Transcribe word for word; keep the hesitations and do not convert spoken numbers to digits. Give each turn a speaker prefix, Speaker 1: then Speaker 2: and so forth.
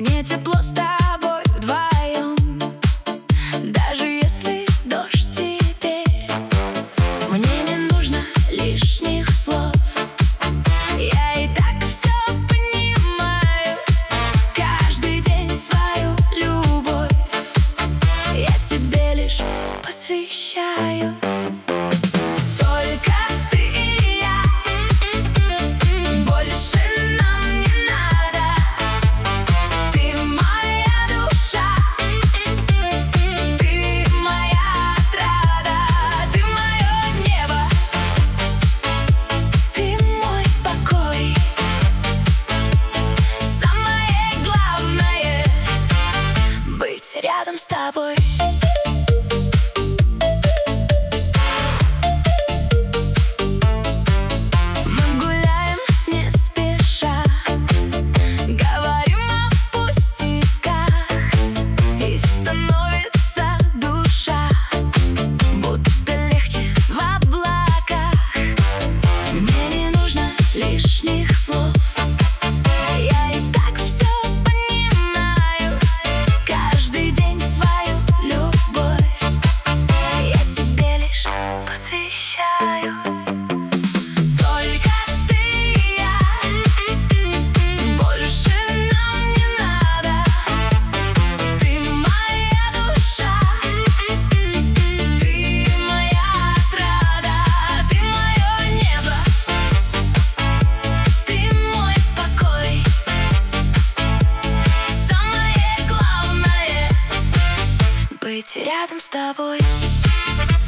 Speaker 1: Мне тепло с тобой вдвоем, даже если дождь теперь. Мне не нужно лишних слов, я и так все понимаю. Каждый день свою любовь я тебе лишь посвящаю. Только ты и я, больше нам не надо. Ты моя душа, ты моя отрада, ты мое небо, ты мой покой. Самое главное — быть рядом с тобой. Быть рядом с тобой.